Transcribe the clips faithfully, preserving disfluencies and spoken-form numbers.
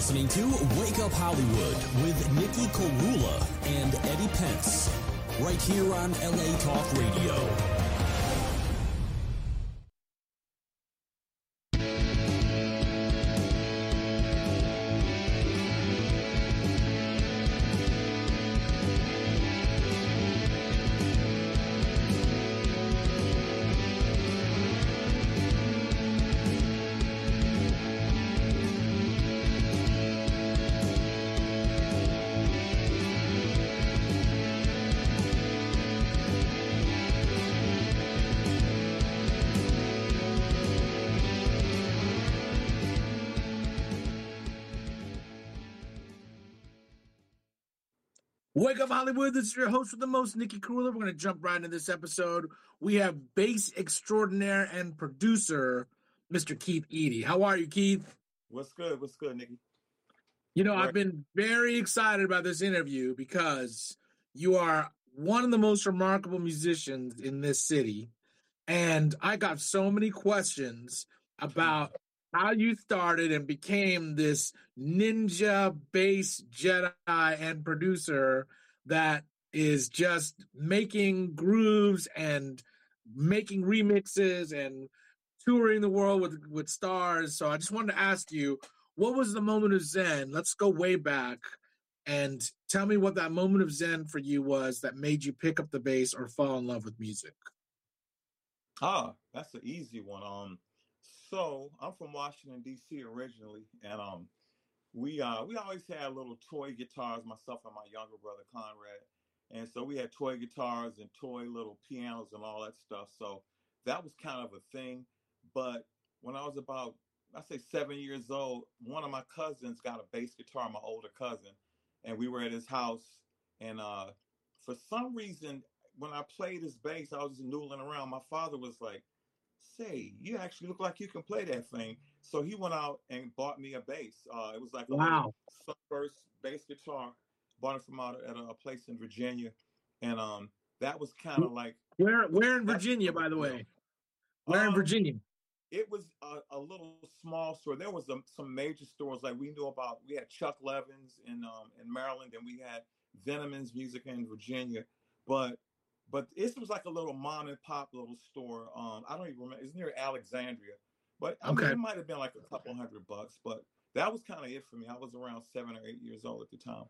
listening to Wake Up Hollywood with Nikki Korula and Eddie Pence, right here on L A Talk Radio. Wake Up Hollywood, this is your host with the most, Nikki Korula. We're going to jump right into this episode. We have bass extraordinaire and producer, Mister Keith Eady. How are you, Keith? What's good? What's good, Nikki? You know, I've been very excited about this interview because you are one of the most remarkable musicians in this city. And I got so many questions about how you started and became this ninja bass Jedi and producer that is just making grooves and making remixes and touring the world with, with stars. So I just wanted to ask you, what was the moment of Zen? Let's go way back and tell me what that moment of Zen for you was that made you pick up the bass or fall in love with music. Ah, that's an easy one. Um, so I'm from Washington D C originally, and um, we uh we always had little toy guitars, myself and my younger brother Conrad, and so we had toy guitars and toy little pianos and all that stuff. So that was kind of a thing. But when I was about, I say seven years old, one of my cousins got a bass guitar, my older cousin, and we were at his house, and uh, for some reason, when I played his bass, I was just noodling around. My father was like, say, you actually look like you can play that thing. So he went out and bought me a bass. Uh, it was like a wow. Sunburst bass guitar. Bought it from out at a place in Virginia. And um, that was kind of like... Where Where in Virginia, by the way? Where um, in Virginia? It was a, a little small store. There was a, some major stores like we knew about. We had Chuck Levin's in um, in Maryland, and we had Veneman's Music in Virginia. But But this was like a little mom and pop little store. Um, I don't even remember. It's near Alexandria. But I okay. mean, it might have been like a couple hundred bucks. But that was kind of it for me. I was around seven or eight years old at the time.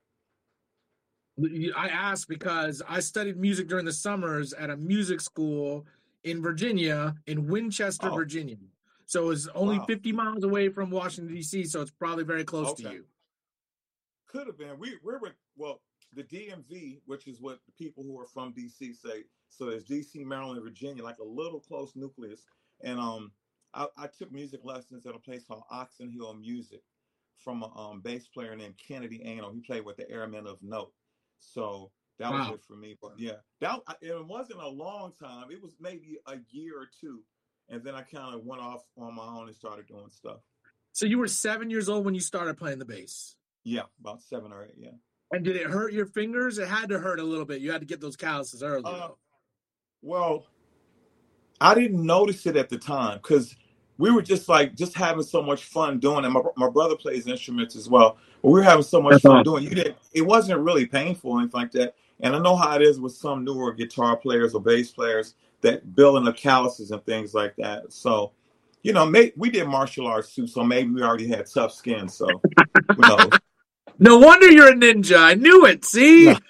I asked because I studied music during the summers at a music school in Virginia, in Winchester, oh. Virginia. So it was only wow. fifty miles away from Washington, D C, so it's probably very close okay. to you. Could have been. We, we were, well, the D M V, which is what the people who are from D C say. So there's D C, Maryland, Virginia, like a little close nucleus. And um, I, I took music lessons at a place called Oxon Hill Music from a um, bass player named Kennedy Ano. He played with the Airmen of Note. So that wow. was it for me. But yeah, that it wasn't a long time. It was maybe a year or two. And then I kind of went off on my own and started doing stuff. So you were seven years old when you started playing the bass? Yeah, about seven or eight, yeah. And did it hurt your fingers? It had to hurt a little bit. You had to get those calluses early. Uh, well, I didn't notice it at the time because we were just like just having so much fun doing it. My, my brother plays instruments as well, but we were having so much That's fun awesome. doing it. You didn't, it wasn't really painful or anything like that. And I know how it is with some newer guitar players or bass players that building the calluses and things like that. So, you know, may, we did martial arts too, so maybe we already had tough skin. So, who knows? No wonder you're a ninja. I knew it. See? Yeah.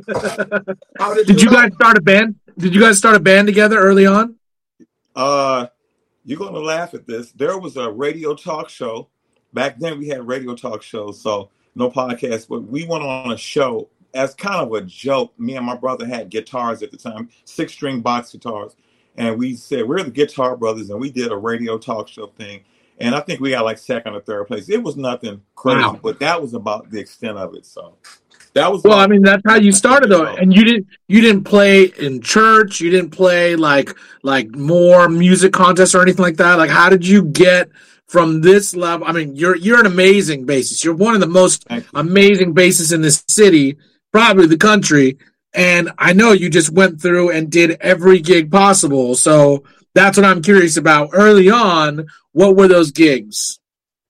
did, did you, you guys start a band? Did you guys start a band together early on? Uh, you're going to laugh at this. There was a radio talk show. Back then we had radio talk shows, so no podcast, but we went on a show as kind of a joke. Me and my brother had guitars at the time, six-string box guitars. And we said, we're the Guitar Brothers, and we did a radio talk show thing. And I think we got like second or third place. It was nothing crazy, wow. but that was about the extent of it. So that was well. About, I mean, that's how you started, though. And you didn't you didn't play in church. You didn't play like like more music contests or anything like that. Like, how did you get from this level? I mean, you're you're an amazing bassist. You're one of the most amazing bassists in this city, probably the country. And I know you just went through and did every gig possible. So that's what I'm curious about. Early on, what were those gigs?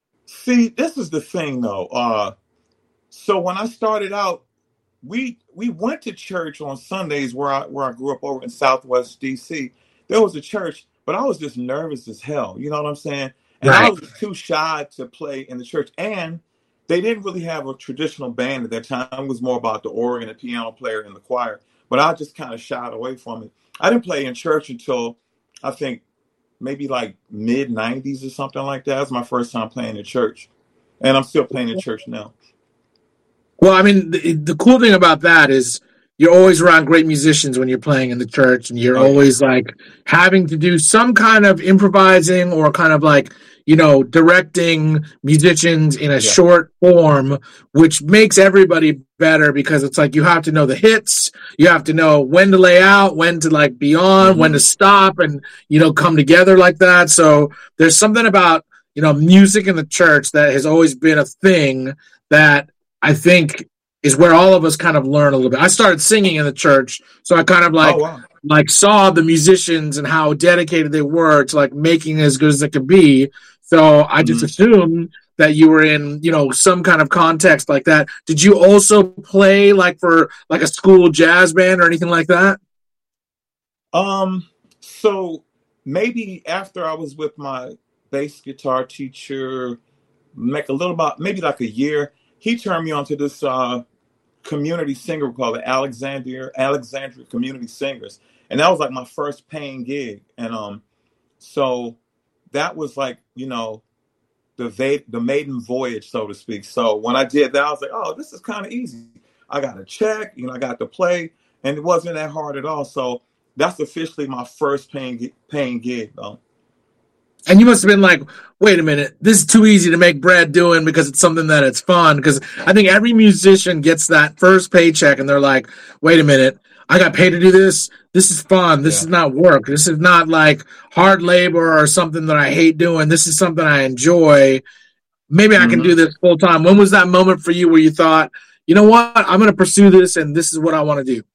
See, this is the thing though. Uh, so when I started out, we we went to church on Sundays where I where I grew up over in Southwest D C. There was a church, but I was just nervous as hell. You know what I'm saying? And I Right. was too shy to play in the church. And they didn't really have a traditional band at that time. It was more about the organ, the piano player, and the choir. But I just kind of shied away from it. I didn't play in church until I think maybe like mid nineties or something like that. That was my first time playing in church. And I'm still playing in church now. Well, I mean, the, the cool thing about that is you're always around great musicians when you're playing in the church, and you're Oh, yeah. always like having to do some kind of improvising or kind of like, you know, directing musicians in a Yeah. short form, which makes everybody better because it's like you have to know the hits, you have to know when to lay out, when to like be on, when hmm to stop, and, you know, come together like that. So there's something about, you know, music in the church that has always been a thing that I think is where all of us kind of learn a little bit. I started singing in the church, so I kind of like Oh, wow. like saw the musicians and how dedicated they were to like making it as good as it could be. So I just hmm assumed that you were in, you know, some kind of context like that. Did you also play like for like a school jazz band or anything like that? Um, so maybe after I was with my bass guitar teacher, like a little about maybe like a year, he turned me on to this uh community singer called the Alexandria Alexandria Community Singers. And that was like my first paying gig. And um so that was like, you know, the va- the maiden voyage, so to speak. So when I did that, I was like, oh, this is kind of easy. I got a check, you know, I got to play, and it wasn't that hard at all. So that's officially my first paying gi- paying gig, though. And you must have been like, wait a minute, this is too easy to make bread doing because it's something that it's fun. Because I think every musician gets that first paycheck and they're like, wait a minute, I got paid to do this. This is fun. This Yeah. is not work. This is not like hard labor or something that I hate doing. This is something I enjoy. Maybe I can hmm do this full time. When was that moment for you where you thought, you know what, I'm going to pursue this and this is what I want to do?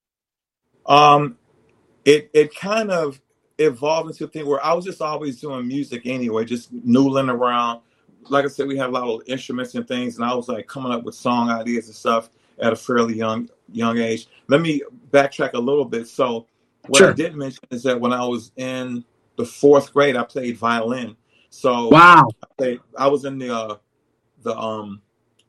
Um, it it kind of evolved into a thing where I was just always doing music anyway, just noodling around. Like I said, we had a lot of instruments and things, and I was like coming up with song ideas and stuff at a fairly young young age. Let me backtrack a little bit. So what I Sure. did mention is that when I was in the fourth grade, I played violin. So Wow. I played, I was in the uh, the um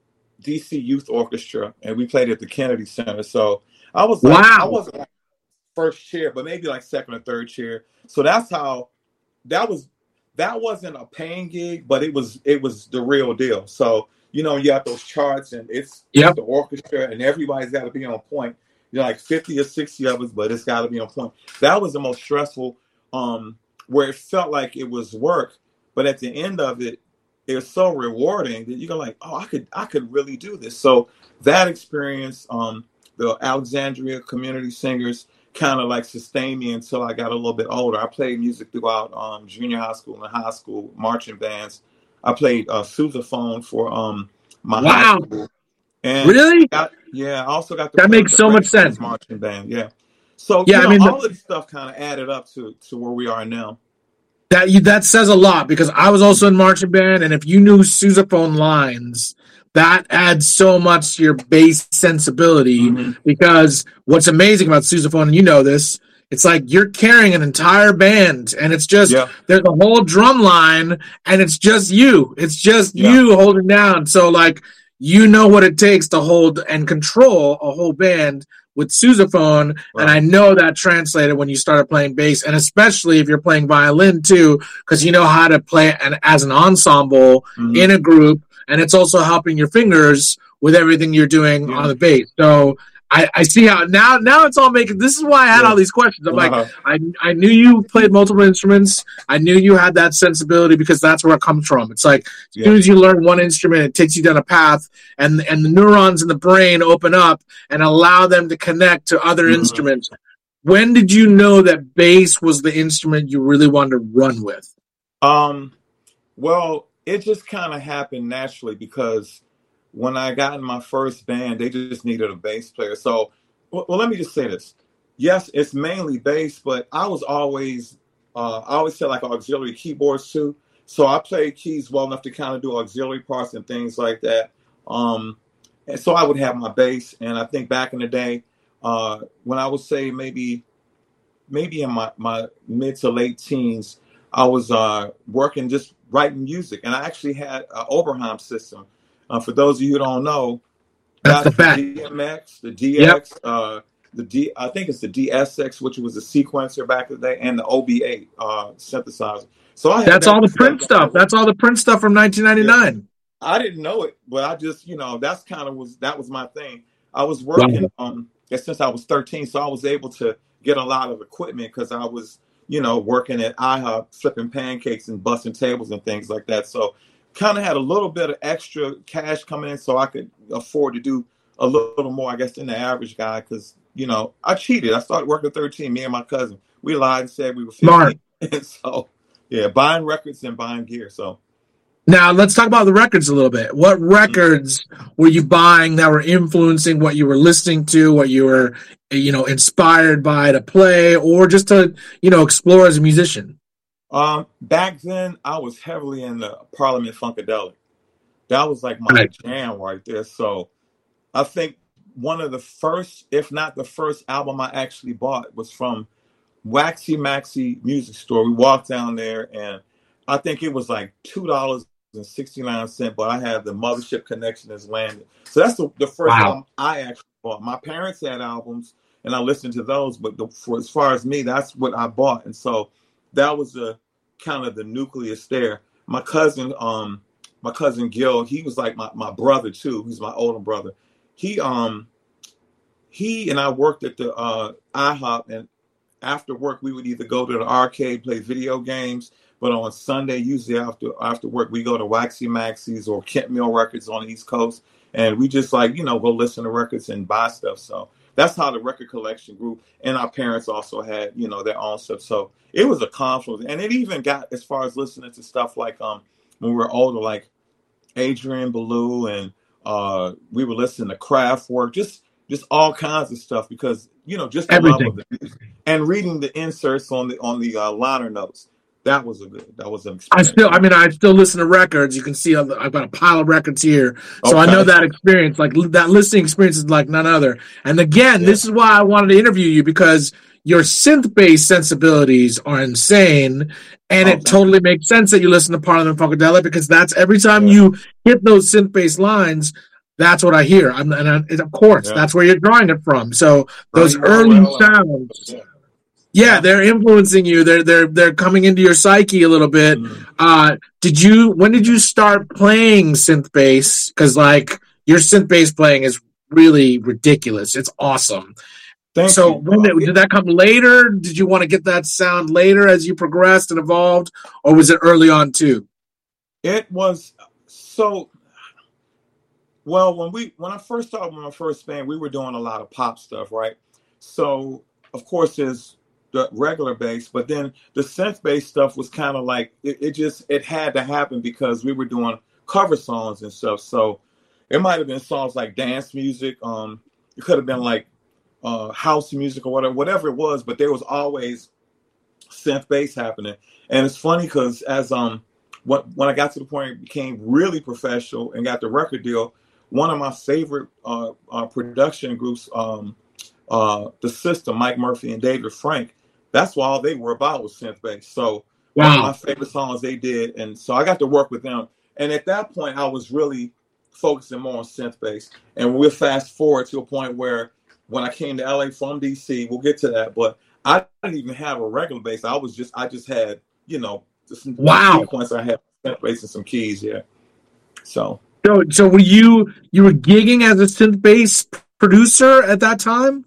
D C Youth Orchestra, and we played at the Kennedy Center. So I was like, I Wow. wasn't like first chair, but maybe like second or third chair. So that's how that was. That wasn't a paying gig, but it was it was the real deal. So you know, you have those charts, and it's it's Yep. the orchestra, and everybody's got to be on point. You're like fifty or sixty of us, but it's got to be on point. That was the most stressful, um, where it felt like it was work, but at the end of it, it was so rewarding that you're like, oh, I could I could really do this. So that experience, um, the Alexandria Community Singers kind of like sustained me until I got a little bit older. I played music throughout um, junior high school and high school, marching bands. I played uh, sousaphone for um, my high Wow. school. And Really? I got, yeah, I also got to That play with makes the so much French sense. marching band. Yeah. So, Yeah, you I know, mean, the, all of this stuff kind of added up to, to where we are now. that you that says a lot because I was also in marching band, and if you knew sousaphone lines, that adds so much to your bass sensibility. hmm Because what's amazing about sousaphone, and you know this, it's like you're carrying an entire band, and it's just Yeah. there's a whole drum line, and it's just you. It's just Yeah. you holding down. So like you know what it takes to hold and control a whole band with sousaphone, and I Right. know that translated when you started playing bass, and especially if you're playing violin too, because you know how to play an, as an ensemble hmm in a group, and it's also helping your fingers with everything you're doing on Yeah. the bass. So I, I see how now now it's all making. This is why I had Yeah. all these questions. I'm like, Uh-huh. I I knew you played multiple instruments. I knew you had that sensibility because that's where it comes from. It's like as Yeah. soon as you learn one instrument, it takes you down a path, and and the neurons in the brain open up and allow them to connect to other hmm instruments. When did you know that bass was the instrument you really wanted to run with? Um, well, it just kind of happened naturally because when I got in my first band, they just needed a bass player. So, well, well, let me just say this. Yes, it's mainly bass, but I was always, uh, I always said like auxiliary keyboards too. so I played keys well enough to kind of do auxiliary parts and things like that. Um, and so I would have my bass. And I think back in the day, uh, when I would say maybe maybe in my, my mid to late teens, I was uh, working just writing music. And I actually had an Oberheim system. Uh, for those of you who don't know, That's that's the fact. the D M X, the D X, Yep. uh, the D. I think it's the D S X, which was a sequencer back in the day, and the O B eight uh, synthesizer. So I had That's that all the stuff Prince stuff. down. That's all the Prince stuff from nineteen ninety-nine. Yeah. I didn't know it, but I just, you know, that's kind of was that was my thing. I was working Wow. um since I was thirteen, so I was able to get a lot of equipment because I was, you know, working at IHOP, flipping pancakes and busting tables and things like that. So kind of had a little bit of extra cash coming in, so I could afford to do a little more, I guess, than the average guy. Because, you know, I cheated. I started working at thirteen. Me and my cousin, we lied and said we were fifteen. Smart. And so, yeah, buying records and buying gear. So. Now, let's talk about the records a little bit. What records were you buying that were influencing what you were listening to, what you were, you know, inspired by to play or just to, you know, explore as a musician? Um, back then, I was heavily in the Parliament Funkadelic. That was like my Right. jam right there. So I think one of the first, if not the first album I actually bought was from Waxy Maxy Music Store. We walked down there and I think it was like two dollars and sixty-nine cents, but I had the Mothership Connection as landed. So that's the, the first Wow. album I actually bought. My parents had albums and I listened to those, but the, for as far as me, that's what I bought. And so that was the kind of the nucleus there. My cousin, um, my cousin Gil, he was like my, my brother too. He's my older brother. He um he and I worked at the uh, IHOP, and after work we would either go to the arcade, play video games. But on Sunday, usually after after work, we go to Waxy Maxy's or Kent Mill Records on the East Coast, and we just like, you know, go listen to records and buy stuff. So that's how the record collection grew. And our parents also had, you know, their own stuff. So it was a confluence, and it even got as far as listening to stuff like um when we were older, like Adrian Belew, and uh, we were listening to Kraftwerk, just just all kinds of stuff because, you know, just the Everything. love of the music and reading the inserts on the on the uh, liner notes. That was a good. That was an experience. I still, I mean, I still listen to records. You can see I've I've got a pile of records here, so I Okay. know that experience. Like that listening experience is like none other. And again, Yeah. this is why I wanted to interview you because your synth-based sensibilities are insane, and Oh, it thank totally makes sense that you listen to Parliament Funkadelic because that's every time Yeah. you hit those synth-based lines, that's what I hear. I'm, and I, and of course, Yeah. that's where you're drawing it from. So those Bernie early Worrell, uh, sounds. yeah. Yeah, Yeah. they're influencing you. They're they're they're coming into your psyche a little bit. Mm. Uh, did you? When did you start playing synth bass? Because like your synth bass playing is really ridiculous. It's awesome. Thank so you. when Uh, did, did that come later? Did you want to get that sound later as you progressed and evolved, or was it early on too? It was so well when we when I first started with my first band, we were doing a lot of pop stuff, right? So of course there's the regular bass, but then the synth bass stuff was kind of like it, it just it had to happen because we were doing cover songs and stuff. So it might have been songs like dance music. Um, it could have been like uh, house music or whatever, whatever it was. But there was always synth bass happening, and it's funny because as um what when I got to the point it became really professional and got the record deal, one of my favorite uh, uh, production groups, um, uh, The System, Mike Murphy and David Frank, that's what all they were about was synth bass. So wow. One of my favorite songs they did, and so I got to work with them. And at that point, I was really focusing more on synth bass. And we'll fast forward to a point where when I came to L A from D C, we'll get to that, but I didn't even have a regular bass. I was just, I just had, you know, some wow. sequence. I had synth bass and some keys, yeah. So. So, so were you you were gigging as a synth bass producer at that time?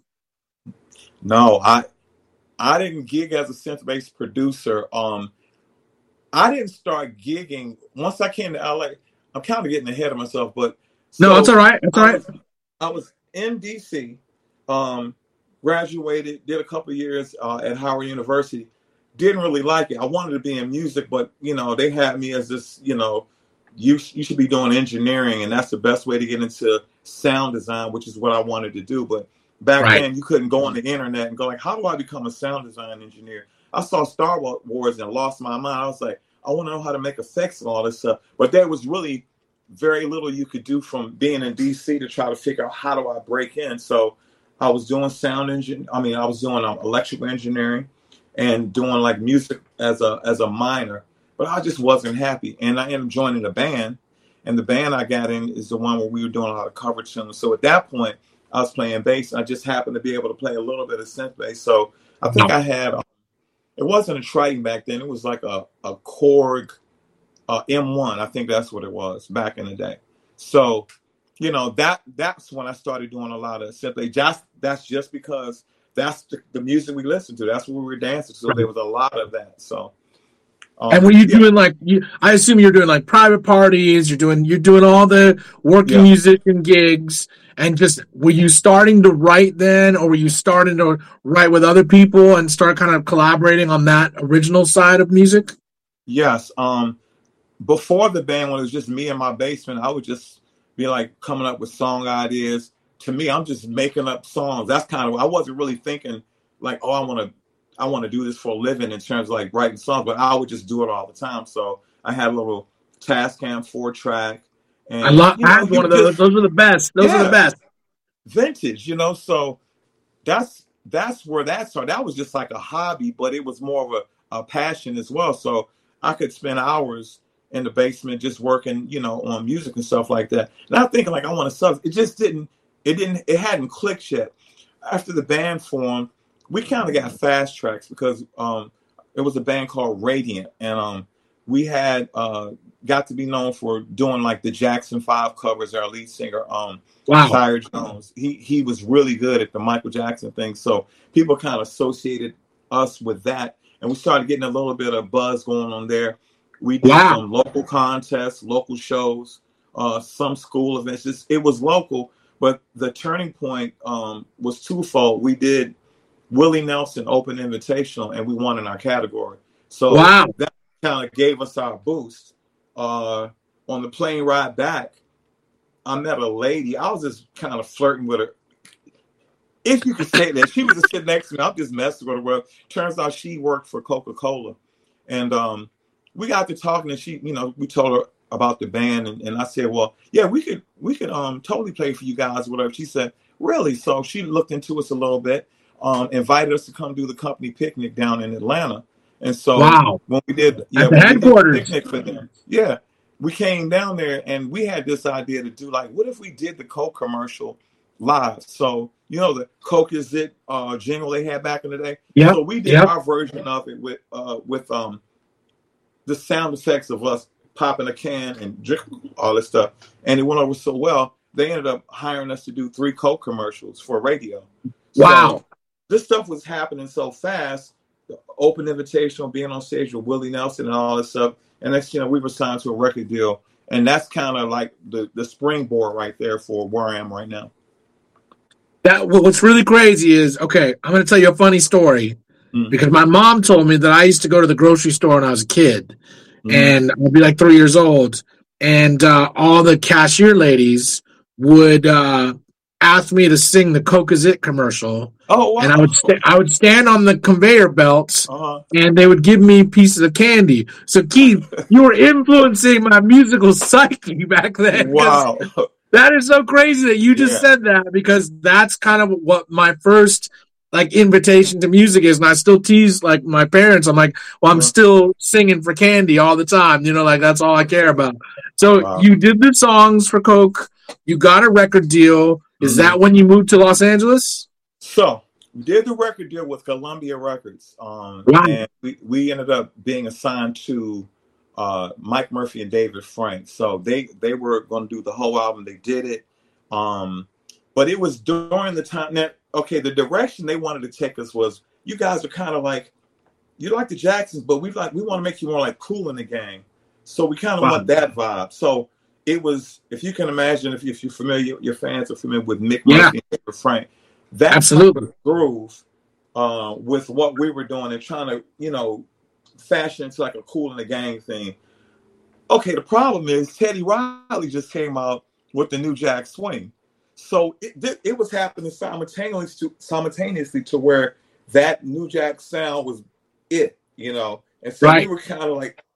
No, I I didn't gig as a synth bass producer. Um, I didn't start gigging once I came to L A. I'm kind of getting ahead of myself, but so no, it's all right. It's all I right. Was, I was in D C, um, graduated, did a couple of years uh, at Howard University. Didn't really like it. I wanted to be in music, but you know they had me as this, you know. You, you should be doing engineering, and that's the best way to get into sound design, which is what I wanted to do. But back right. then, you couldn't go on the internet and go like, how do I become a sound design engineer? I saw Star Wars and lost my mind. I was like, I want to know how to make effects and all this stuff. But there was really very little you could do from being in D C to try to figure out how do I break in. So I was doing sound engine. I mean, I was doing um, electrical engineering and doing like music as a as a minor. But I just wasn't happy. And I ended up joining a band. And the band I got in is the one where we were doing a lot of cover tunes. So at that point, I was playing bass. I just happened to be able to play a little bit of synth bass. So I think I had, um, it wasn't a Triton back then. It was like a, a Korg uh, M one. I think that's what it was back in the day. So, you know, that that's when I started doing a lot of synth bass. Just, that's just because that's the, the music we listened to. That's what we were dancing. So there was a lot of that. So. Um, and were you yeah. doing like you? I assume you're doing like private parties. You're doing you're doing all the working yeah. musician gigs, and just were you starting to write then, or were you starting to write with other people and start kind of collaborating on that original side of music? Yes. Um, before the band, when it was just me in my basement, I would just be like coming up with song ideas. To me, I'm just making up songs. That's kind of I wasn't really thinking like, oh, I want to. I want to do this for a living in terms of like writing songs, but I would just do it all the time. So I had a little Tascam four track. And, I love. You know, I have one of those. Just, those are the best. Those yeah, are the best. Vintage, you know. So that's that's where that started. That was just like a hobby, but it was more of a, a passion as well. So I could spend hours in the basement just working, you know, on music and stuff like that. And I'm thinking like I want to sub. It just didn't. It didn't. It hadn't clicked yet. After the band formed, we kind of got fast tracks because um, it was a band called Radiant, and um, we had uh, got to be known for doing like the Jackson Five covers. Our lead singer, um, wow. Tyre Jones, he he was really good at the Michael Jackson thing. So people kind of associated us with that, and we started getting a little bit of buzz going on there. We did wow. some local contests, local shows, uh, some school events. Just, it was local, but the turning point um, was twofold. We did Willie Nelson Open Invitational, and we won in our category. So wow. that kind of gave us our boost. Uh, on the plane ride back, I met a lady. I was just kind of flirting with her. If you could say that. She was just sitting next to me. I'm just messing with her. Well, turns out she worked for Coca-Cola. And um, we got to talking, and she, you know, we told her about the band, and, and I said, well, yeah, we could we could um totally play for you guys, whatever. She said, really? So she looked into us a little bit. Um, invited us to come do the company picnic down in Atlanta. And so wow. when we did, yeah, At the headquarters. Picnic for them, yeah, we came down there and we had this idea to do like, what if we did the Coke commercial live? So, you know, the Coke is it uh, jingle they had back in the day. Yeah. So we did yep. our version of it with uh, with um, the sound effects of us popping a can and drinking all this stuff. And it went over so well, they ended up hiring us to do three Coke commercials for radio. Wow. So, this stuff was happening so fast, the Open Invitational, being on stage with Willie Nelson and all this stuff. And next, you know, we were signed to a record deal. And that's kind of like the, the springboard right there for where I am right now. That what's really crazy is, okay, I'm going to tell you a funny story. Mm-hmm. Because my mom told me that I used to go to the grocery store when I was a kid. Mm-hmm. And I'd be like three years old. And uh, all the cashier ladies would uh, ask me to sing the Coke is It commercial. Oh, wow. And I would st- I would stand on the conveyor belts, uh-huh. and they would give me pieces of candy. So, Keith, you were influencing my musical psyche back then. Wow. That is so crazy that you just yeah. said that, because that's kind of what my first like invitation to music is. And I still tease like my parents. I'm like, well, I'm uh-huh. still singing for candy all the time. You know, like that's all I care about. So wow. you did the songs for Coke. You got a record deal. Is mm-hmm. that when you moved to Los Angeles? So we did the record deal with Columbia Records. Um, wow. And we, we ended up being assigned to uh, Mike Murphy and David Frank. So they, they were going to do the whole album. They did it. Um, but it was during the time that, okay, the direction they wanted to take us was, you guys are kind of like, you like the Jacksons, but we like we want to make you more like Kool and the Gang. So we kind of wow. want that vibe. So it was, if you can imagine, if, you, if you're familiar, your fans are familiar with Mick yeah. Murphy and David Frank, that absolutely groove uh, with what we were doing and trying to, you know, fashion into like a Kool and the Gang thing. Okay, the problem is Teddy Riley just came out with the New Jack Swing. So it, it was happening simultaneously to, simultaneously to where that New Jack sound was it, you know. And so right. we were kind of like,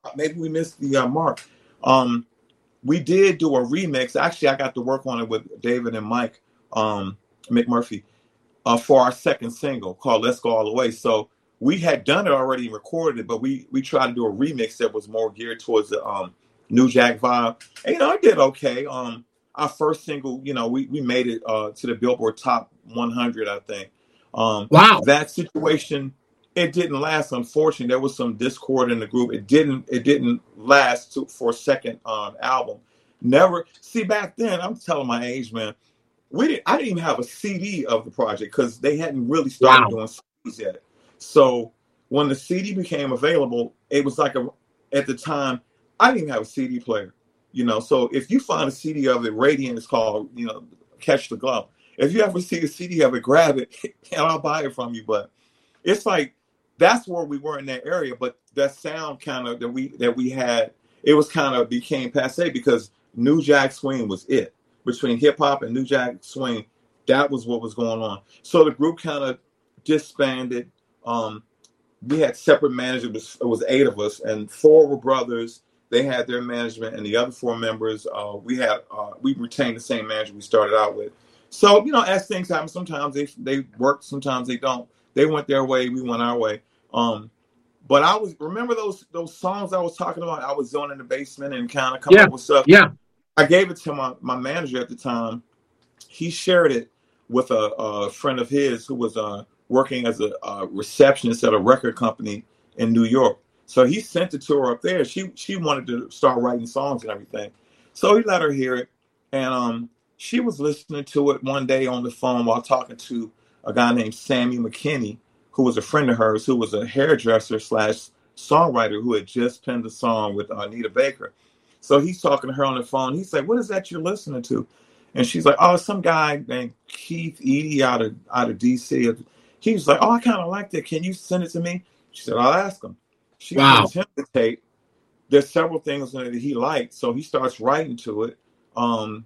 maybe we missed the uh, mark. Um, we did do a remix. Actually, I got to work on it with David and Mike um, McMurphy uh, for our second single called "Let's Go All the Way." So we had done it already and recorded it, but we we tried to do a remix that was more geared towards the um, New Jack vibe. And, you know, it did okay. Um, our first single, you know, we we made it uh, to the Billboard Top one hundred, I think. Um, wow. That situation, it didn't last. Unfortunately, there was some discord in the group. It didn't. It didn't last to, for a second um, album. Never. See, back then, I'm telling my age, man. We didn't. I didn't even have a C D of the project because they hadn't really started Wow. doing C Ds yet. So when the C D became available, it was like a. At the time, I didn't even have a C D player. You know, so if you find a C D of it, Radiant is called. You know, Catch the Glow. If you ever see a C D of it, grab it and I'll buy it from you. But it's like that's where we were in that area. But that sound kind of that we that we had, it was kind of became passe because New Jack Swing was it. Between hip hop and New Jack Swing, that was what was going on. So the group kind of disbanded. Um, we had separate managers. It was, it was eight of us, and four were brothers. They had their management, and the other four members, uh, we had uh, we retained the same manager we started out with. So, you know, as things happen, sometimes they they work, sometimes they don't. They went their way, we went our way. Um, but I was remember those those songs I was talking about. I was going in the basement and kind of coming Yeah. up with stuff. Yeah. I gave it to my, my manager at the time. He shared it with a, a friend of his who was uh, working as a, a receptionist at a record company in New York. So he sent it to her up there. She she wanted to start writing songs and everything. So he let her hear it. And um, she was listening to it one day on the phone while talking to a guy named Sammy McKinney, who was a friend of hers, who was a hairdresser slash songwriter who had just penned a song with uh, Anita Baker. So he's talking to her on the phone. He's like, "What is that you're listening to?" And she's like, "Oh, some guy named Keith Edie out of out of D C" He was like, "Oh, I kind of like that. Can you send it to me?" She said, "I'll ask him." She Wow. sends him the tape. There's several things in it that he liked, so he starts writing to it. Um,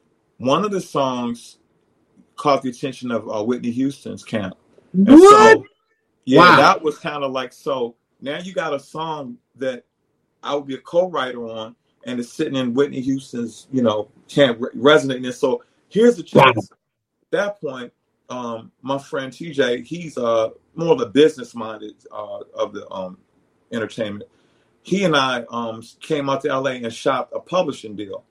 one of the songs caught the attention of uh, Whitney Houston's camp. And What? so, yeah, Wow. that was kind of like, so now you got a song that I would be a co-writer on, and it's sitting in Whitney Houston's, you know, can't re- resonate in. So here's the chance. Wow. At that point, um, my friend T J, he's uh, more of the business minded uh, of the um, entertainment. He and I um, came out to L A and shopped a publishing deal.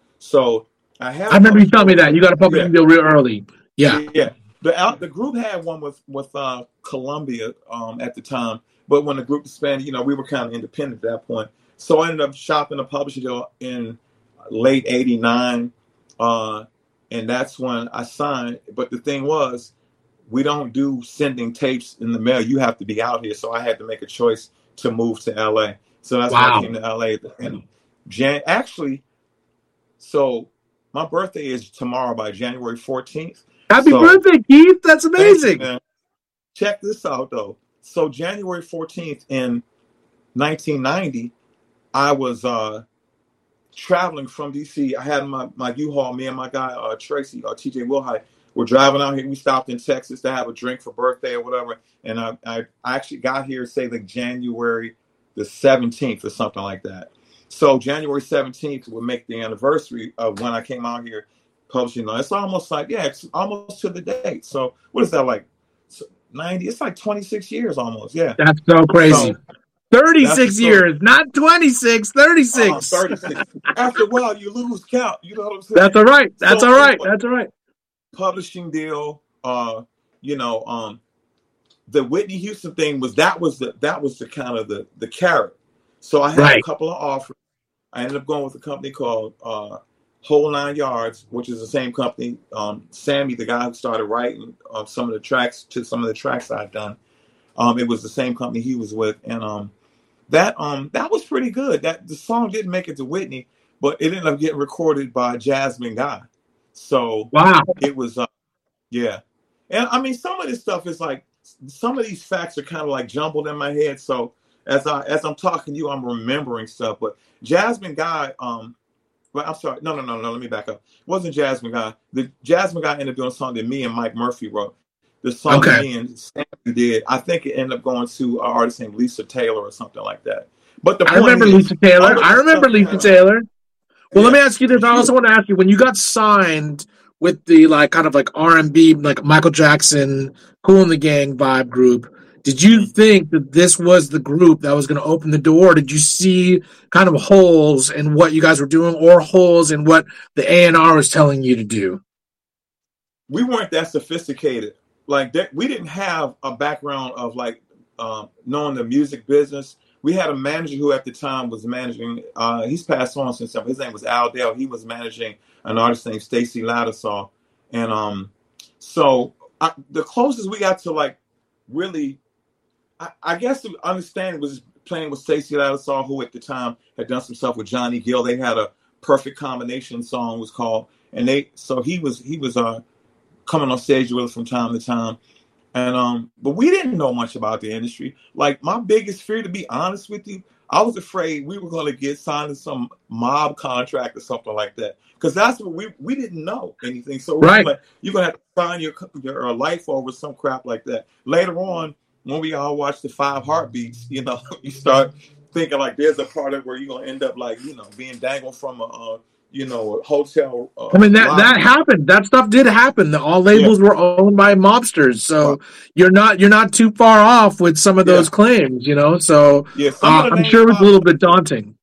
So I have. I remember you telling me that. You got a publishing yeah. deal real early. Yeah. Yeah. The the group had one with with uh, Columbia um, at the time, but when the group expanded, you know, we were kind of independent at that point. So I ended up shopping a publishing deal in late eighty-nine, uh, and that's when I signed. But the thing was, we don't do sending tapes in the mail. You have to be out here. So I had to make a choice to move to L A. So that's Wow. why I came to L A. And Jan- actually, so my birthday is tomorrow by January fourteenth. Happy so, birthday, Keith. That's amazing. you, check this out, though. So January fourteenth in nineteen ninety, I was uh, traveling from D C. I had my, my U-Haul, me and my guy, uh, Tracy, uh, T J Wilhite, were driving out here. We stopped in Texas to have a drink for birthday or whatever. And I, I, I actually got here, say, like January the seventeenth or something like that. So January seventeenth would make the anniversary of when I came out here publishing. It's almost like, yeah, it's almost to the date. So what is that, like ninety? It's like twenty-six years almost, yeah. That's so crazy. So, thirty-six years, not twenty-six, thirty-six. Uh, thirty-six. After a while, you lose count. You know what I'm saying? That's all right. That's so, all right. That's all right. Publishing deal, uh, you know, um, the Whitney Houston thing was that was the that was the kind of the the carrot. So I had right. a couple of offers. I ended up going with a company called uh, Whole Nine Yards, which is the same company. Um, Sammy, the guy who started writing uh, some of the tracks to some of the tracks I've done, um, it was the same company he was with, and um, that um that was pretty good. That the song didn't make it to Whitney, but it ended up getting recorded by Jasmine Guy. So wow, it was uh, yeah, and I mean some of this stuff is like some of these facts are kind of like jumbled in my head. So as I as I'm talking to you, I'm remembering stuff. But Jasmine Guy, um, well, I'm sorry, no, no, no, no. Let me back up. It wasn't Jasmine Guy. The Jasmine Guy ended up doing a song that me and Mike Murphy wrote. The song okay. that me and Sammy did, I think it ended up going to an artist named Lisa Taylor or something like that. But the I point remember is, Lisa Taylor. all of I the remember stuff Lisa that, Taylor. Well, let yeah, me ask you this. I also want to ask you, when you got signed with the like kind of like R and B, like Michael Jackson, Kool and the Gang vibe group, did you mm, think that this was the group that was going to open the door? Or did you see kind of holes in what you guys were doing, or holes in what the A and R was telling you to do? we weren't that sophisticated. Like that, we didn't have a background of like um, knowing the music business. We had a manager who at the time was managing. Uh, he's passed on since then. His name was Al Dale. He was managing an artist named Stacy Lattisaw, and um, so I, the closest we got to like really, I, I guess to understand was playing with Stacy Lattisaw, who at the time had done some stuff with Johnny Gill. They had a Perfect Combination song was called, and they so he was he was uh coming on stage with us from time to time. And um, but we didn't know much about the industry. Like my biggest fear, to be honest with you, I was afraid we were going to get signed to some mob contract or something like that, because that's what we we didn't know anything. So we Right. were like, you're going to have to sign your your life over some crap like that. Later on, when we all watch the Five Heartbeats, you know, you start thinking like there's a part of where you're going to end up like, you know, being dangled from a, uh, you know, a hotel. Uh, I mean, that, lobby. that happened. That stuff did happen. All labels Yeah. were owned by mobsters. So Right. you're not you're not too far off with some of those Yeah. claims, you know? So Yeah, some uh, of the I'm names sure it was a popped little up. bit daunting.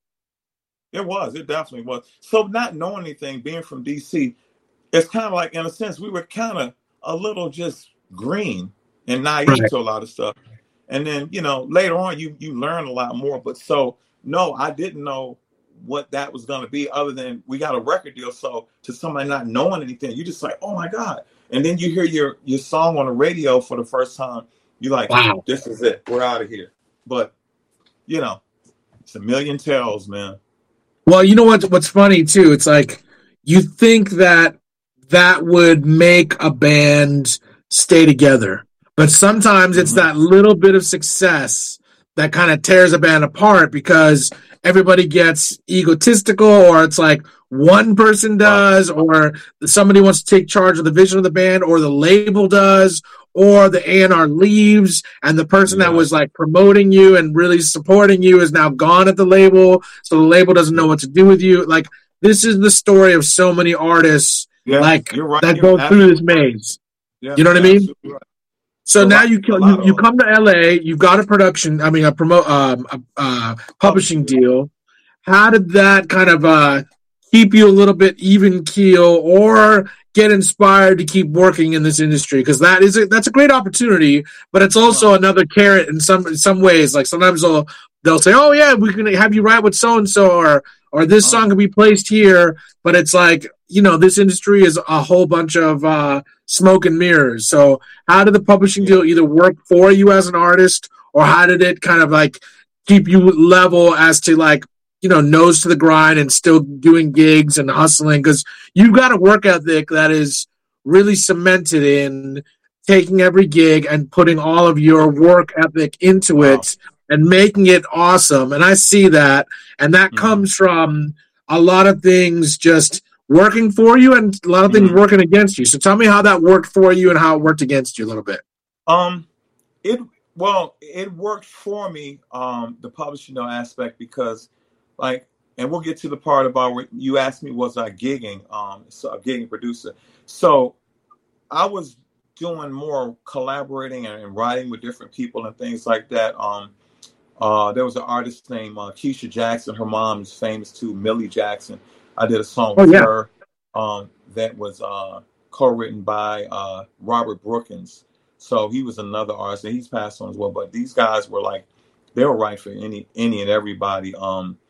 It was. It definitely was. So not knowing anything, being from D C, it's kind of like, in a sense, we were kind of a little just green and naive Right. to a lot of stuff. And then, you know, later on, you you learn a lot more. But so, no, I didn't know what that was going to be, other than we got a record deal. So to somebody not knowing anything, you're just like, oh my God. And then you hear your your song on the radio for the first time. You're like, Wow. this is it. We're out of here. But, you know, it's a million tells, man. Well, you know what? What's funny too? It's like you think that that would make a band stay together, but sometimes it's Mhm. that little bit of success that kind of tears a band apart, because everybody gets egotistical, or it's like one person does, or somebody wants to take charge of the vision of the band, or the label does, or the A and R leaves, and the person Yeah. that was like promoting you and really supporting you is now gone at the label, so the label doesn't know what to do with you. Like, this is the story of so many artists, Yeah, like you're right. that You're go through this absolutely right. maze. Yeah, You know what I you're mean? absolutely right. So A now lot- you a you, lot you of- come to L A, you've got a production, I mean a promote um a, uh publishing deal. How did that kind of uh keep you a little bit even keel, or get inspired to keep working in this industry? Because that is a, that's a great opportunity, but it's also another carrot in some in some ways. Like sometimes they'll they'll say, "Oh yeah, we can have you write with so and so," or or this Oh. song can be placed here. But it's like, you know, this industry is a whole bunch of uh, smoke and mirrors. So how did the publishing Yeah. deal either work for you as an artist, or how did it kind of like keep you level as to like, you know, nose to the grind and still doing gigs and hustling? Because you've got a work ethic that is really cemented in taking every gig and putting all of your work ethic into Wow. it and making it awesome. And I see that. And that Mhm. comes from a lot of things just working for you and a lot of things Mhm. working against you. So tell me how that worked for you and how it worked against you a little bit. Um, it well, it worked for me. Um, the publishing aspect, because, like, and we'll get to the part about where you asked me, was I gigging? Um, so a gigging producer. So I was doing more collaborating and, and writing with different people and things like that. Um, uh, there was an artist named uh, Keisha Jackson. Her mom is famous too, Millie Jackson. I did a song Oh, with yeah. her um, that was uh, co-written by uh, Robert Brookins. So he was another artist, and he's passed on as well. But these guys were like, they were writing for any any and everybody. Um,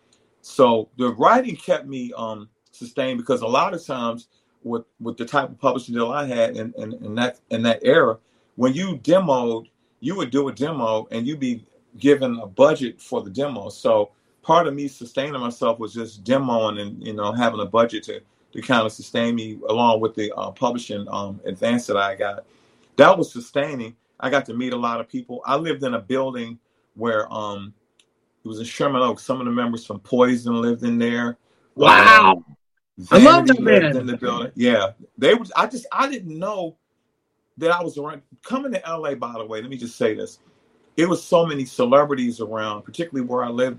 so the writing kept me um, sustained, because a lot of times with with the type of publishing deal I had in, in, in that in that era, when you demoed, you would do a demo and you'd be given a budget for the demo. So part of me sustaining myself was just demoing and, you know, having a budget to to kind of sustain me, along with the uh, publishing um, advance that I got. That was sustaining. I got to meet a lot of people. I lived in a building where um, it was in Sherman Oaks. Some of the members from Poison lived in there. Wow. Um, I love Vanity that lived band. in the building. Yeah, they was. I just I didn't know that I was around. Coming to L A, by the way, let me just say this: it was so many celebrities around, particularly where I lived at.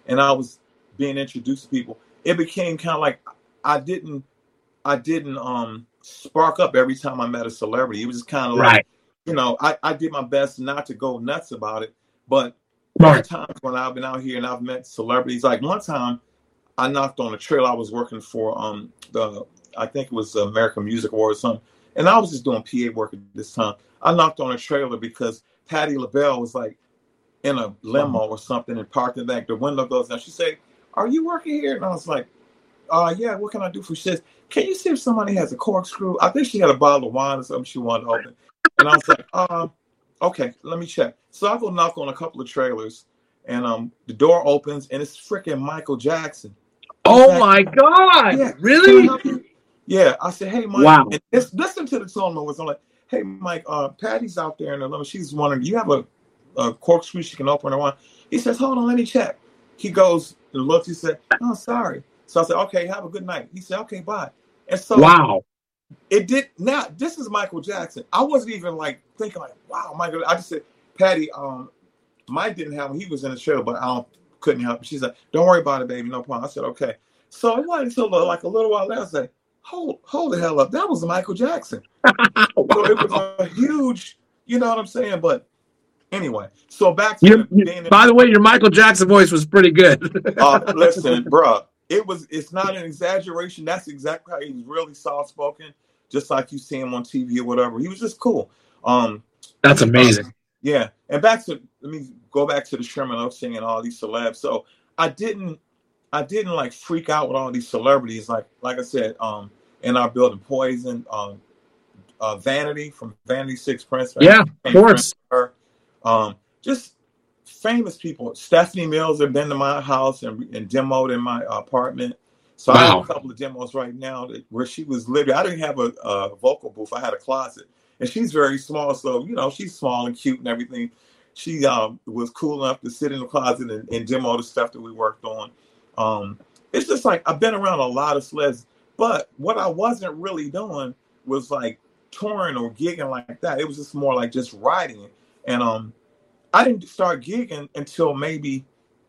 and I was being introduced to people, it became kind of like I didn't, I didn't um spark up every time I met a celebrity. It was just kind of Right. like, you know, I, I did my best not to go nuts about it. But Right. there are times when I've been out here and I've met celebrities. Like one time, I knocked on a trailer. I was working for um the I think it was the American Music Awards or something, and I was just doing P A work at this time. I knocked on a trailer because Patti LaBelle was like in a limo or something and parked in the back. The window goes down. She said, "Are you working here?" And I was like, "Uh, yeah. What can I do for shit? Can you see if somebody has a corkscrew?" I think she had a bottle of wine or something she wanted to open. And I was like, "Uh, okay, let me check." So I go knock on a couple of trailers, and um, the door opens, and it's freaking Michael Jackson. Oh Jackson. my God! Yeah. Really? Yeah. I said, "Hey, Mike." Wow. And it's, listen to the tone of it. I'm like, "Hey, Mike. Uh, Patty's out there in the limo. She's wondering, do you have a, a corkscrew she can open her wine?" He says, "Hold on, let me check." He goes and looks. He said, "Oh, sorry." So I said, "Okay, have a good night." He said, "Okay, bye." And so Wow. it did. Now this is Michael Jackson. I wasn't even like thinking like, "Wow, Michael." I just said, "Patty, um, Mike didn't have him. He was in the show, but I don't, couldn't help him." She said, "Don't worry about it, baby. No problem." I said, "Okay." So it wasn't until uh, like a little while later, I said, "Hold, hold the hell up. That was Michael Jackson." Wow. So it was a huge, you know what I'm saying? But anyway, so back to You, you, being in, by the way, your Michael Jackson voice was pretty good. uh, listen, bruh, it was, it's not an exaggeration. That's exactly how he was, really soft spoken, just like you see him on T V or whatever. He was just cool. Um, That's amazing. Uh, yeah. And back to, let me go back to the Sherman Oaks thing and all these celebs. So I didn't, I didn't like freak out with all these celebrities. Like, like I said, um, in our building, Poison, um, uh, Vanity from Vanity Six Prince. Yeah, of course. Her, um, just famous people. Stephanie Mills have been to my house and, and demoed in my apartment. So wow. I have a couple of demos right now that, where she was living. I didn't have a, a vocal booth. I had a closet. And she's very small. So, you know, she's small and cute and everything. She um, was cool enough to sit in the closet and, and demo the stuff that we worked on. Um, it's just like I've been around a lot of celebs. But what I wasn't really doing was like touring or gigging like that. It was just more like just writing. And um, I didn't start gigging until maybe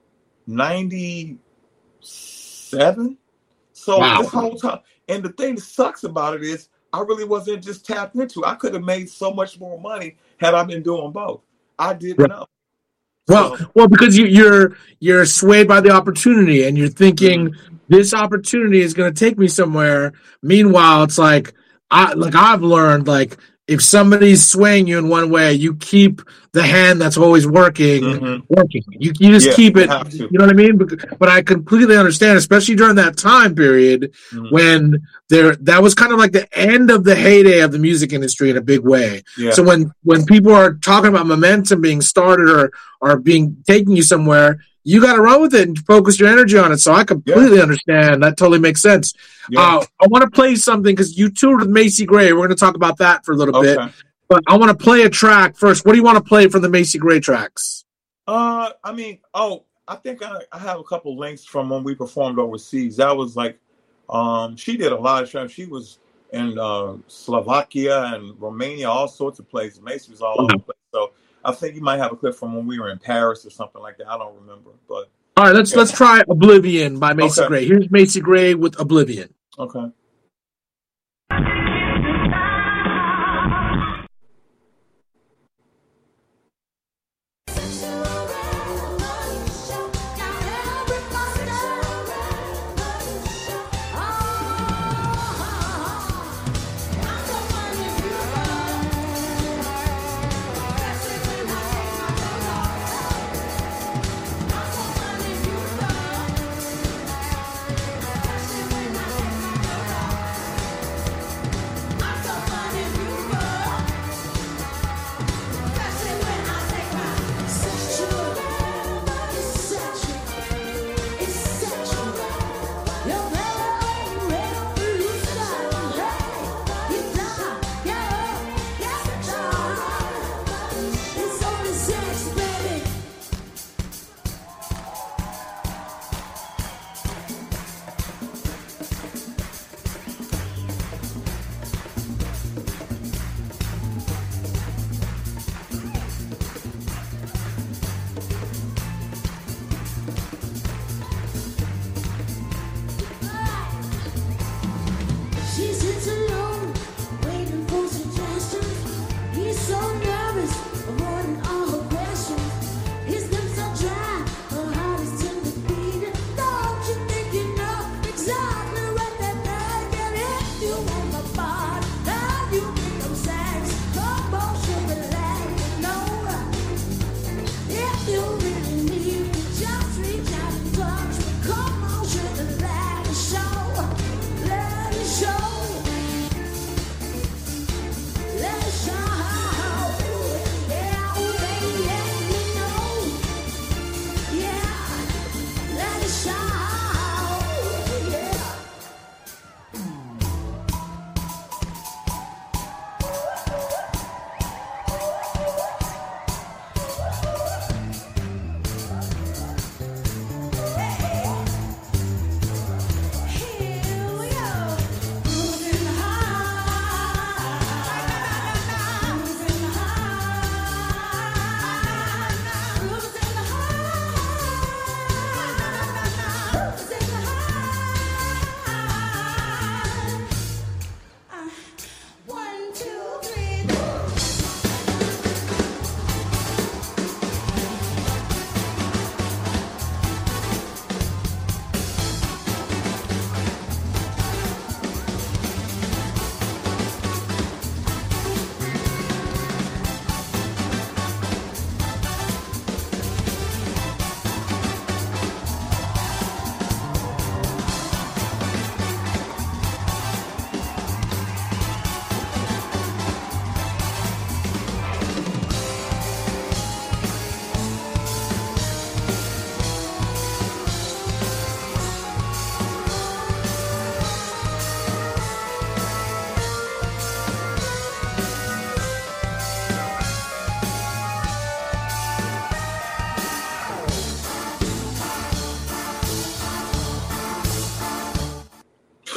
ninety-seven. So wow. This whole time, and the thing that sucks about it is I really wasn't just tapped into. I could have made so much more money had I been doing both. I didn't right. know. Well, so, well, because you, you're you're swayed by the opportunity, and you're thinking mm-hmm. this opportunity is going to take me somewhere. Meanwhile, it's like I like I've learned like if somebody's swaying you in one way, you keep the hand that's always working mm-hmm. working. You you just yeah, keep it. You, you know what I mean? But, but I completely understand, especially during that time period mm-hmm. when there that was kind of like the end of the heyday of the music industry in a big way. Yeah. So when when people are talking about momentum being started or or being taking you somewhere, you got to run with it and focus your energy on it. So I completely yeah. understand. That totally makes sense. Yeah. Uh, I want to play something because you toured with Macy Gray. We're going to talk about that for a little okay. bit. But I want to play a track first. What do you want to play from the Macy Gray tracks? Uh, I mean, oh, I think I, I have a couple links from when we performed overseas. That was like, um, she did a lot of tracks. She was in uh, Slovakia and Romania, all sorts of places. Macy was all over the place. So I think you might have a clip from when we were in Paris or something like that. I don't remember, but all right, let's yeah. let's try Oblivion by Macy okay. Gray. Here's Macy Gray with Oblivion. Okay.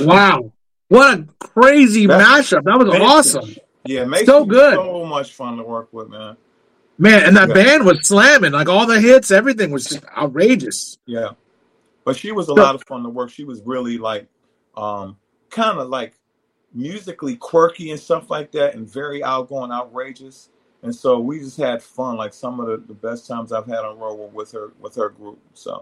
Wow. What a crazy That's, mashup. That was awesome. Yeah, Macy so good. Was so much fun to work with, man. Man, and that yeah. band was slamming. Like all the hits, everything was just outrageous. Yeah. But she was a so, lot of fun to work. She was really like um, kind of like musically quirky and stuff like that, and very outgoing, outrageous. And so we just had fun. Like some of the, the best times I've had on road were with her with her group. So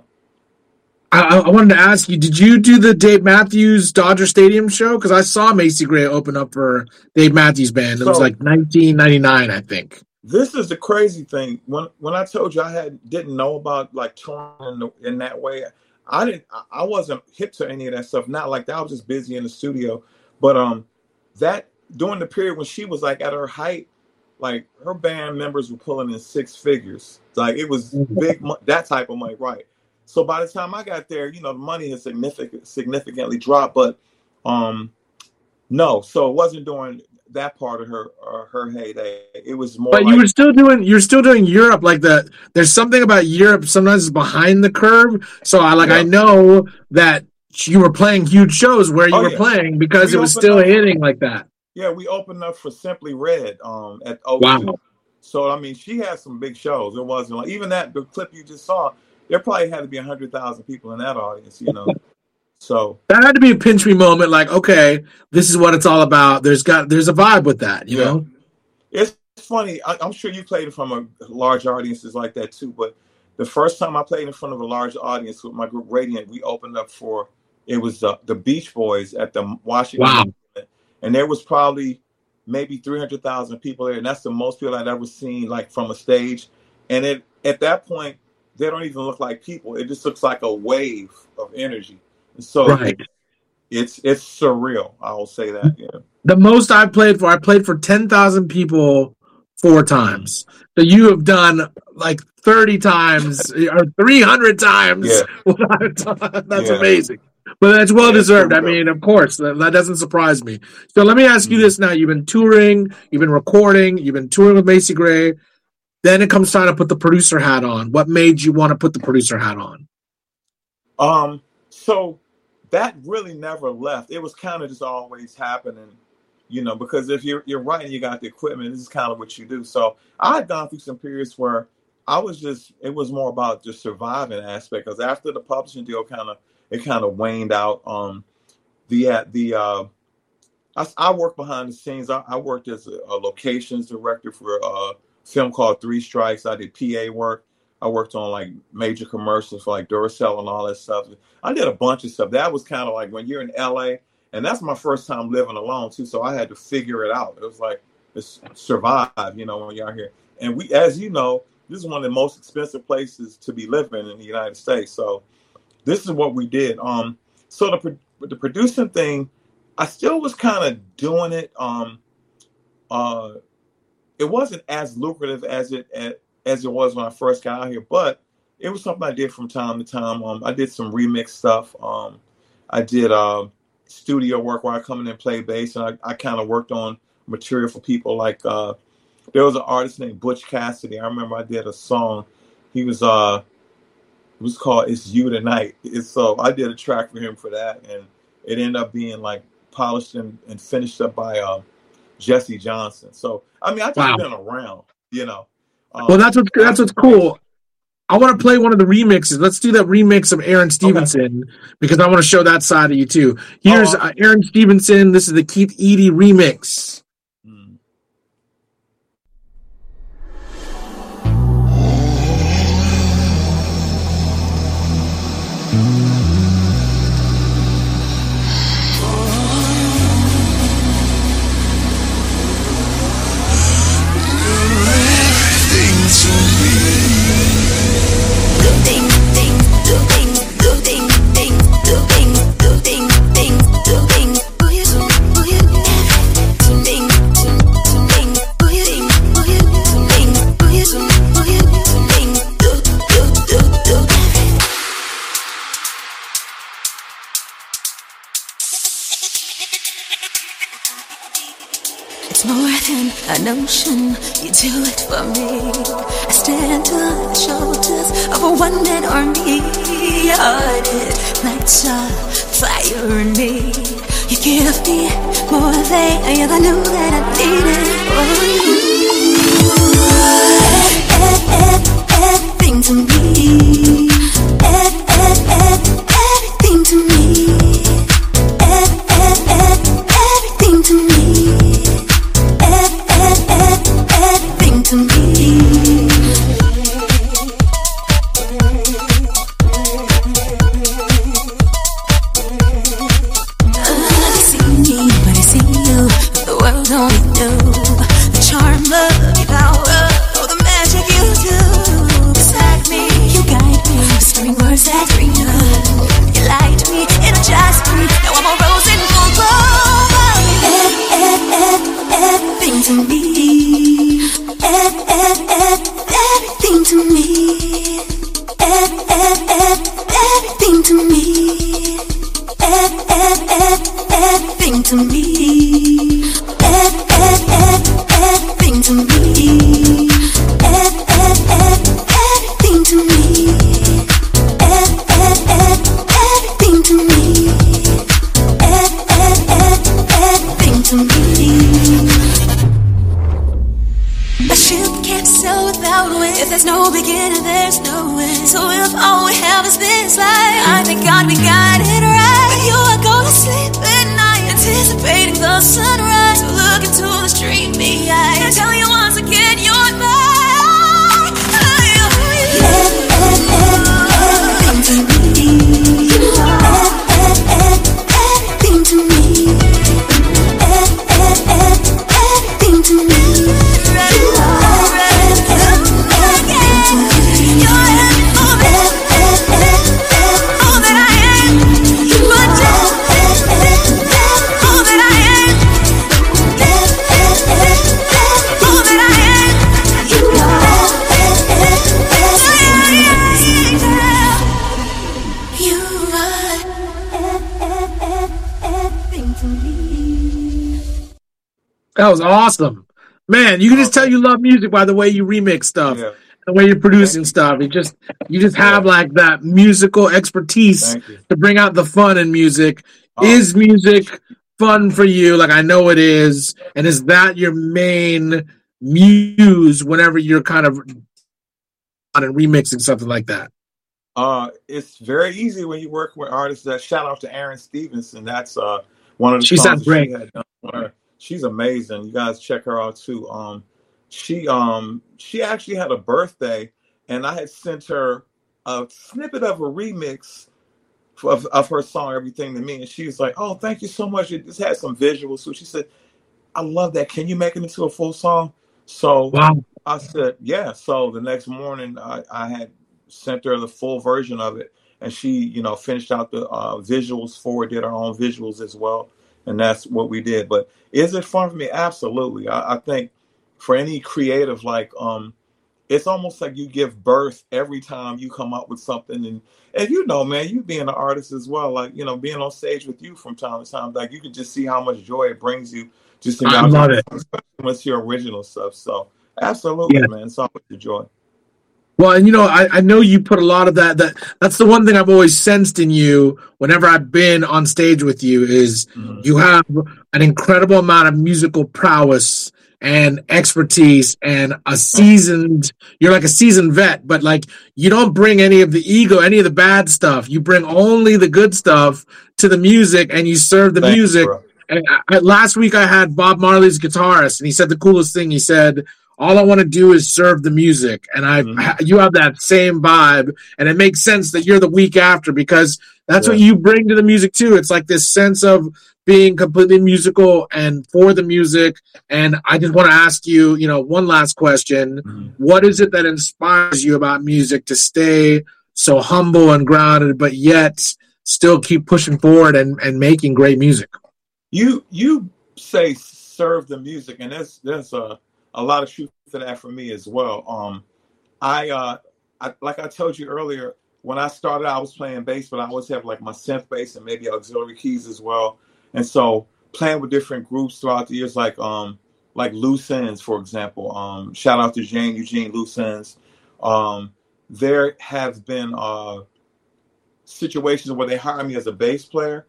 I, I wanted to ask you, did you do the Dave Matthews Dodger Stadium show? Because I saw Macy Gray open up for Dave Matthews Band. It so, was like nineteen ninety-nine, I think. This is the crazy thing. When when I told you I had didn't know about like touring in, the, in that way, I didn't. I wasn't hip to any of that stuff. Not like that. I was just busy in the studio. But um, that during the period when she was like at her height, like her band members were pulling in six figures. Like it was big, that type of money, right? So by the time I got there, you know, the money had significant significantly dropped. But um, no, so it wasn't during that part of her uh, her heyday. It was more. But like, you were still doing. You're still doing Europe. Like the there's something about Europe. Sometimes it's behind the curve. So I like yeah. I know that you were playing huge shows where you oh, were yeah. playing because we it was still up, hitting like that. Yeah, we opened up for Simply Red um, at O two. Wow. So I mean, she had some big shows. It wasn't like even that the clip you just saw. There probably had to be a hundred thousand people in that audience. You know. So that had to be a pinch me moment, like, okay, this is what it's all about. There's got there's a vibe with that, you yeah. know? It's funny. I, I'm sure you played in front of large audiences like that too, but the first time I played in front of a large audience with my group Radiant, we opened up for, it was the, the Beach Boys at the Washington. Wow. And there was probably maybe three hundred thousand people there. And that's the most people I'd ever seen like from a stage. And it, at that point, they don't even look like people. It just looks like a wave of energy. So right. it's it's surreal. I will say that. Yeah. The most I played for, I played for ten thousand people four times. So you have done like thirty times or three hundred times. Yeah. What I've done. That's yeah. amazing. But that's well yeah, deserved. I mean, of course, that, that doesn't surprise me. So let me ask you this now. You've been touring, you've been recording, you've been touring with Macy Gray. Then it comes time to put the producer hat on. What made you want to put the producer hat on? Um. So that really never left. It was kind of just always happening, you know, because if you're you're writing, you got the equipment, this is kind of what you do. So I had gone through some periods where I was just, it was more about the surviving aspect. Because after the publishing deal kind of, it kind of waned out. Um, the, the, uh, I, I worked behind the scenes. I, I worked as a, a locations director for a film called Three Strikes. I did P A work. I worked on like major commercials for like Duracell and all that stuff. I did a bunch of stuff. That was kind of like when you're in L A, and that's my first time living alone too. So I had to figure it out. It was like it's survive, you know, when you're out here. And we, as you know, this is one of the most expensive places to be living in the United States. So this is what we did. Um, so the the producing thing, I still was kind of doing it. Um, uh, it wasn't as lucrative as it as, as it was when I first got out here, but it was something I did from time to time. Um, I did some remix stuff. Um, I did uh, studio work where I come in and play bass, and I, I kind of worked on material for people like uh, there was an artist named Butch Cassidy. I remember I did a song. He was uh, it was called "It's You Tonight." It's, so I did a track for him for that, and it ended up being like polished and, and finished up by uh, Jesse Johnson. So I mean, I just wow. been around, you know. Um, well, that's what's that's what's cool. I want to play one of the remixes. Let's do that remix of Aaron Stevenson okay. because I want to show that side of you too. Here's uh, Aaron Stevenson. This is the Keith Eady remix. Hmm. A notion, you do it for me. I stand on the shoulders of a one-man army. Hearted lights a fire in me. You give me more than I ever knew that I needed. Oh, everything to me. Everything to me. Everything to me. Everything to me. That was awesome. Man, you can just tell you love music by the way you remix stuff, Yeah. the way you're producing stuff. It just you just have Yeah. like that musical expertise Thank you. to bring out the fun in music. Oh. Is music fun for you? Like I know it is. And is that your main muse whenever you're kind of on and remixing something like that? Uh, it's very easy when you work with artists. That shout out to Aaron Stevenson. That's uh one of the She songs sounds that great. she had done for her. She's amazing. You guys check her out too. Um, she um she actually had a birthday, and I had sent her a snippet of a remix of, of her song "Everything to Me," and she was like, "Oh, thank you so much. It just had some visuals." So she said, "I love that. Can you make it into a full song?" So Wow. I said, "Yeah." So the next morning, I, I had sent her the full version of it, and she, you know, finished out the uh, visuals for it, did her own visuals as well, and that's what we did. But is it fun for me? Absolutely. I, I think for any creative, like, um, it's almost like you give birth every time you come up with something, and and you know, man, you being an artist as well, like, you know, being on stage with you from time to time, like you can just see how much joy it brings you just in I your love it. especially when it's your original stuff. So absolutely, Yeah. man, it's always a joy. Well, and you know, I, I know you put a lot of that. That that's the one thing I've always sensed in you. Whenever I've been on stage with you, is Mhm. you have an incredible amount of musical prowess and expertise, and a seasoned. You're like a seasoned vet, but like you don't bring any of the ego, any of the bad stuff. You bring only the good stuff to the music, and you serve the Thank you, music. bro. And I, last week I had Bob Marley's guitarist, and he said the coolest thing. He said, "All I want to do is serve the music," and I, Mhm. you have that same vibe, and it makes sense that you're the week after because that's what Yeah. you bring to the music too. It's like this sense of being completely musical and for the music. And I just want to ask you, you know, one last question: Mhm. what is it that inspires you about music to stay so humble and grounded, but yet still keep pushing forward and, and making great music? You you say serve the music, and there's there's a a lot of truth to that for me as well. Um, I uh, I, like I told you earlier, when I started, I was playing bass, but I always have like my synth bass and maybe auxiliary keys as well. And so playing with different groups throughout the years, like um like Loose Ends, for example. Um, shout out to Jane Eugene Loose Ends. Um, there have been uh situations where they hire me as a bass player,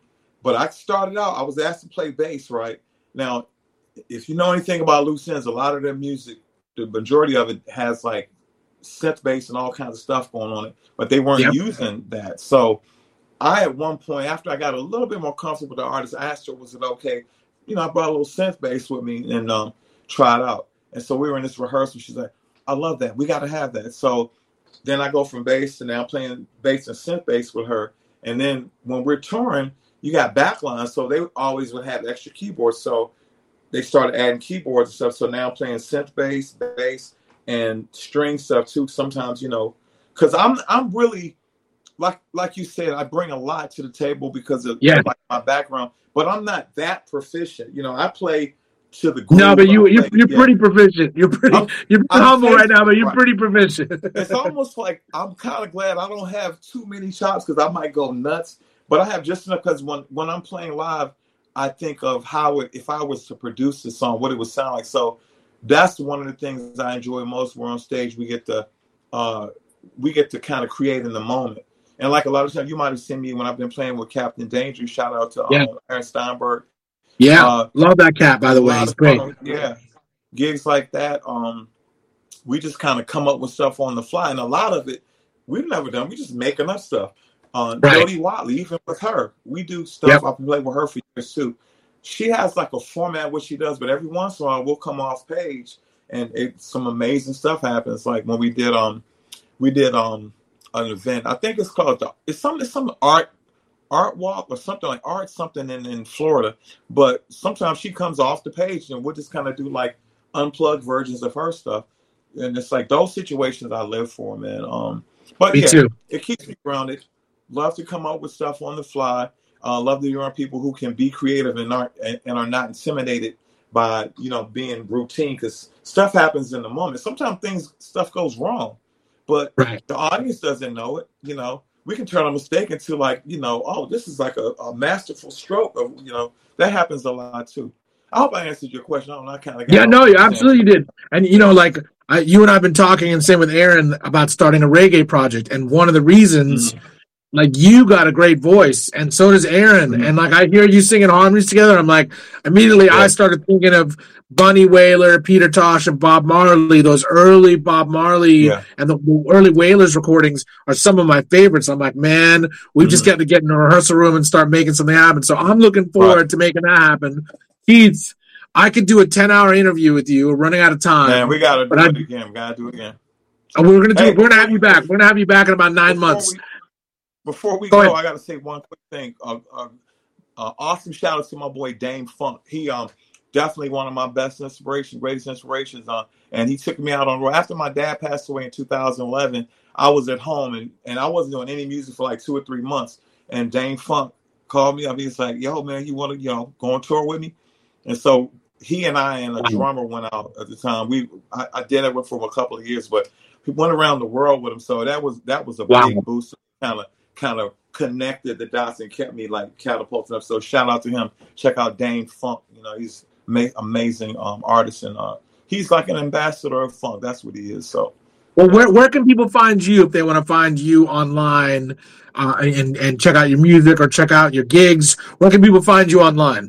but I started out, I was asked to play bass, right? Now, if you know anything about Loose Ends, a lot of their music, the majority of it has like synth bass and all kinds of stuff going on it, but they weren't Yep. using that. So I, at one point, after I got a little bit more comfortable with the artist, I asked her, was it okay? You know, I brought a little synth bass with me and um, tried out. And so we were in this rehearsal. She's like, I love that. We got to have that. So then I go from bass to now playing bass and synth bass with her. And then when we're touring, you got backlines. So they always would have extra keyboards. So they started adding keyboards and stuff. So now I'm playing synth bass, bass, and string stuff too. Sometimes, you know, because I'm I'm really, like like you said, I bring a lot to the table because of Yeah. like my background. But I'm not that proficient. You know, I play to the groove. No, but you I you're, play- you're yeah. pretty proficient. You're pretty I'm- you're pretty I'm humble right now, but you're right. pretty proficient. It's almost like I'm kind of glad I don't have too many chops because I might go nuts. But I have just enough because when, when I'm playing live, I think of how it, if I was to produce this song, what it would sound like. So that's one of the things I enjoy most. We're on stage, we get to uh, we get to kind of create in the moment. And like a lot of times, you might have seen me when I've been playing with Captain Danger. Shout out to um, Yeah. Aaron Steinberg. Yeah, Uh, love that cat, by the a way. lot He's of great. fun. Yeah, gigs like that. Um, we just kind of come up with stuff on the fly, and a lot of it we've never done. We just making up stuff. Uh, Right. Jody Watley, even with her, we do stuff. Yep. I've been playing with her for years too. She has like a format what she does, but every once in a while we'll come off page and it, some amazing stuff happens. Like when we did um we did um an event. I think it's called the, it's some it's some art art walk or something like art something in, in Florida. But sometimes she comes off the page and we'll just kind of do like unplugged versions of her stuff. And it's like those situations I live for, man. Um, but Me yeah, too. it keeps me grounded. Love to come up with stuff on the fly. Uh, love to be around people who can be creative and aren't and, and are not intimidated by you know being routine because stuff happens in the moment. Sometimes things stuff goes wrong, but Right. the audience doesn't know it. You know, we can turn a mistake into like you know, oh, this is like a, a masterful stroke. Of you know, that happens a lot too. I hope I answered your question. I don't know. I kind of Yeah, no, you absolutely did. And you know, like I, you and I've been talking, and same with Aaron, about starting a reggae project. And one of the reasons, Mm-hmm. like you got a great voice, and so does Aaron. Mhm. And like I hear you singing harmonies together, I'm like, immediately I Yeah. started thinking of Bunny Wailer, Peter Tosh, and Bob Marley. Those early Bob Marley Yeah. and the, the early Wailers recordings are some of my favorites. I'm like, man, we've just Mhm. got to get in a rehearsal room and start making something happen. So I'm looking forward Right. to making that happen. Keith, I could do a ten hour interview with you. We're running out of time. Man, we gotta do But I- it again. We gotta do it again. Uh, We're gonna do. Hey, we're gonna have before you we back. go- We're gonna have you back in about nine Before months. we- Before we Go go, ahead. I got to say one quick thing. Uh, uh, uh, awesome shout out to my boy Dame Funk. He um definitely one of my best inspirations, greatest inspirations. Uh, and he took me out on the road. After my dad passed away in two thousand eleven, I was at home and, and I wasn't doing any music for like two or three months. And Dame Funk called me up. He's like, "Yo, man, you want to you know go on tour with me?" And so he and I and a drummer went out at the time. We I, I did it with for a couple of years, but we went around the world with him. So that was that was a Wow. big boost. Kind of kind of connected the dots and kept me like catapulting up. So shout out to him. Check out Dame Funk. You know, he's ma- amazing um, artist and uh, he's like an ambassador of funk. That's what he is. So Well, where where can people find you if they want to find you online uh, and and check out your music or check out your gigs? Where can people find you online?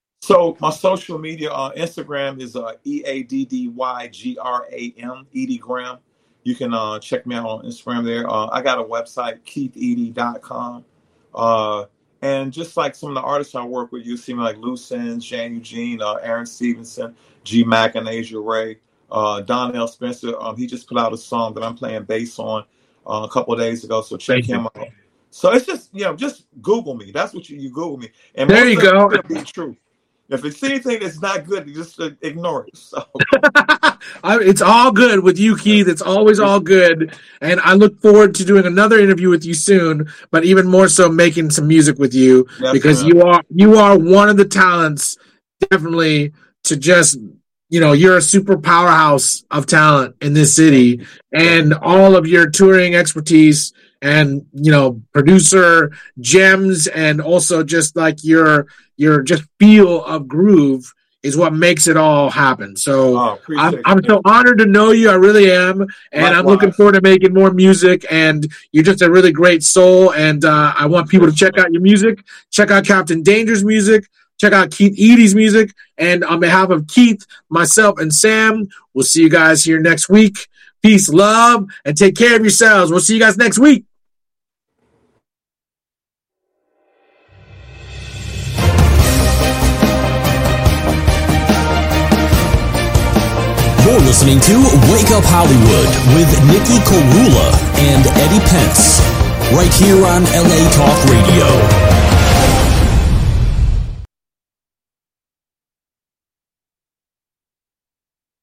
so my social media uh, Instagram is uh, E A D D Y G R A M, Edie Graham. You can uh, check me out on Instagram there. Uh, I got a website, keith edie dot com. Uh, and just like some of the artists I work with, you see me like Loose Ends, Jan Eugene, uh, Aaron Stevenson, G Mac and Asia Ray, uh, Donnell Spencer. Um, he just put out a song that I'm playing bass on uh, a couple of days ago. So check Thank you. him out. So it's just, you know, just Google me. That's what you, you Google me. And There most you of it's go. gonna be true. If it's anything that's not good, you just uh, ignore it. So I, it's all good with you, Keith. It's always all good, and I look forward to doing another interview with you soon. But even more so, making some music with you because Definitely. you are you are one of the talents, definitely to just you know you're a super powerhouse of talent in this city, and all of your touring expertise and you know producer gems, and also just like your your just feel of groove is what makes it all happen. So Oh, I'm, appreciate I'm you. so honored to know you. I really am. And I'm looking Likewise. forward to making more music. And you're just a really great soul. And uh, I want people to check out your music. Check out Captain Danger's music. Check out Keith Eady's music. And on behalf of Keith, myself, and Sam, we'll see you guys here next week. Peace, love, and take care of yourselves. We'll see you guys next week. You're listening to Wake Up Hollywood with Nikki Korula and Eddie Pence, right here on L A Talk Radio.